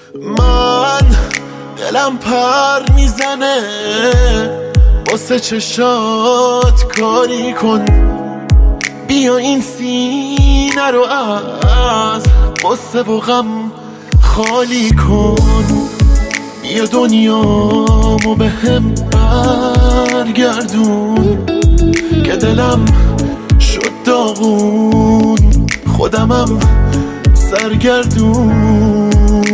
من دلم پر میزنه واسه چشات کاری کن، بیا این سینه رو از قصه و غم خالی کن، بیا دنیامو به هم برگردون که دلم شد داغون، خودمم سرگردون.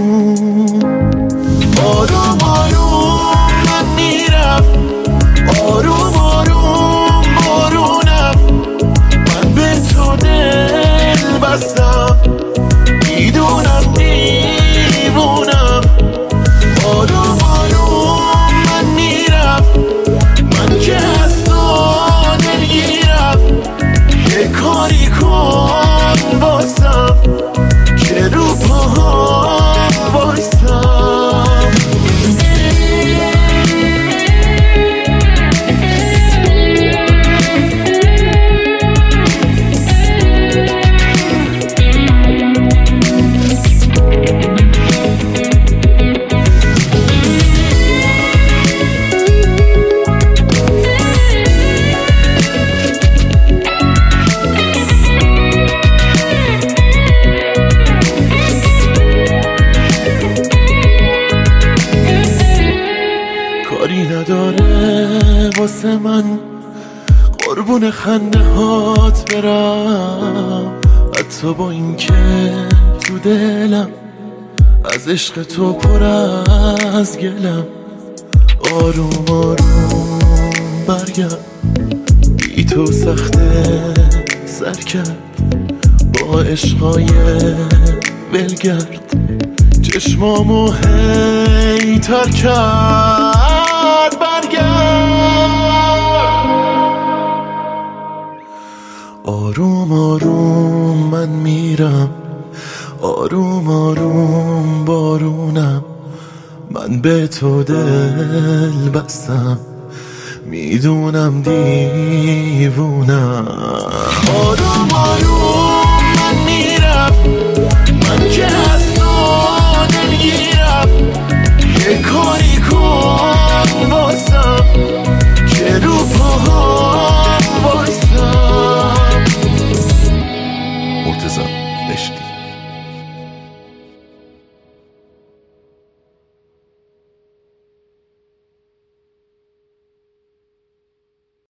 آروم آروم من میرم، آروم آروم بارونم، من به تو دل بستم، میدونم دیوونم. آروم آروم من میرم، من که از تو دلگیرم، یه کاری کن باسم که رو پاهم بایستم. کاری نداره واسه من قربون خنده هات برم، حتی با این که تو دلم از عشق تو پر از گلم. آروم آروم برگرد، بی تو سخته سر کرد با عشقای ولگرد، چشمامو هی تر کرد. برگرد، آروم آروم من میرم، آروم آروم بارونم، من به تو دل بستم، میدونم دیوونم. آروم آروم من میرم، من که از تو دلگیرم، یه کاری کن باسم که رو پاهم بایستم. مرتضی نشتی.